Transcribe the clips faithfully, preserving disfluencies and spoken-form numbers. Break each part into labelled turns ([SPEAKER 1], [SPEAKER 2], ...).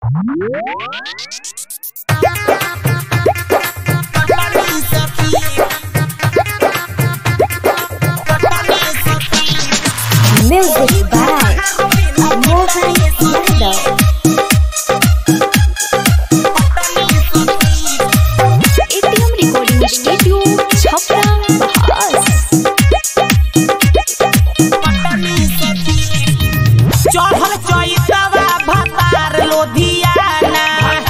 [SPEAKER 1] Music by Mohan Yadav. A T M Recording Studio, Chhapra, Bahas.
[SPEAKER 2] चढ़ल चैतवा भतार लोधियाना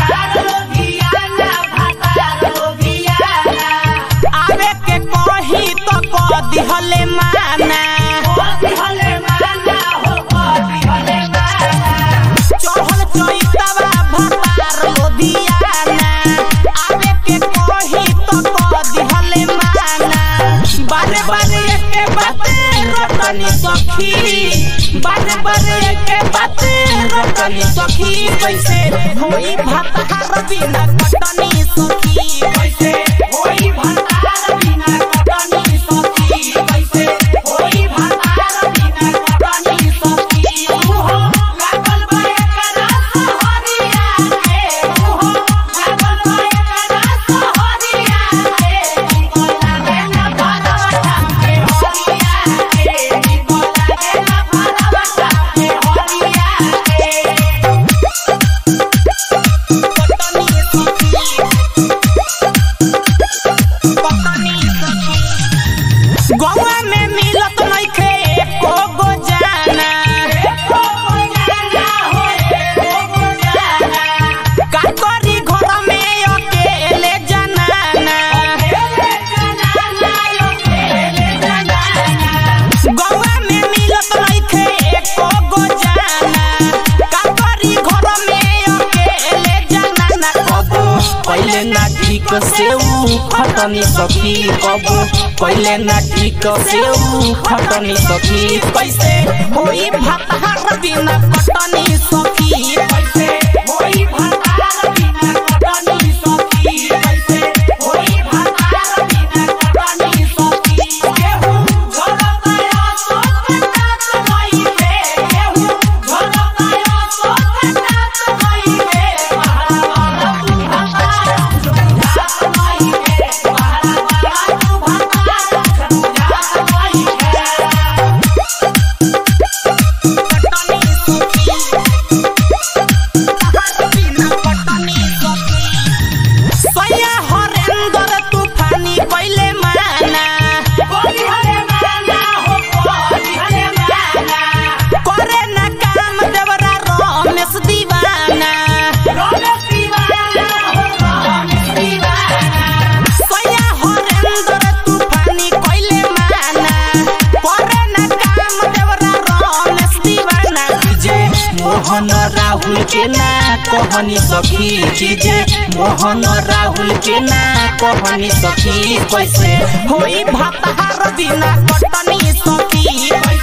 [SPEAKER 2] आवे के कही तो क दिहले माना चढ़ल चैतवा भतार लोधियाना आवे के कही तो क दिहले माना बारे बारे के बाते रटनी सखी बारे बारे के बाते रटनी सखी कैसे होई भतार बिना कटनी सखी कैसे होई भतार बिना कटनी सखी कैसे होई भतार बिना कटनी सखी ओहो लागल बा एकरा सहरिया के ओहो लागल बा एकरा सहरिया के बोला के ना भरवटा के हरिया के बोला के ना भरवटा के हरिया गौवा में मिलत नइखे एको गो जाना एको गो जाना हो एको गो जाना का करी घर में अकेले जनाना अकेले जनाना अकेले जनाना गौवा में मिलत नइखे एको गो जाना का करी घर में अकेले जनाना कबो पहिले ना ठीक से उ खटनी सखी कबो पहिले ना ठीक से उ खटनी सखी कैसे होई भतार बिना कटनी सखी कैसे होई भतार बिना कटनी सखी कैसे होई भतार बिना कटनी सखी केहू झलकाया सोखतात नइखे केहू झलकाया सोखतात नइखे पहाड़ा तू भतार जात नइखे पहाड़ा तू भतार सैया हरेंद्र तूफानी पहिले माना कोली हरे माना हो कोली हरे माना करे ना काम देवरा रमेश दीवाना रमेश दीवाना हो रमेश दीवाना सैया हरेंद्र तूफानी पहिले माना करे ना काम देवरा रमेश दीवाना जे मोहन राहुल के ना कहनी सखी जे मोहन राहुल के ना कहनी सखी कैसे होई भतार बिना कटनी सखी।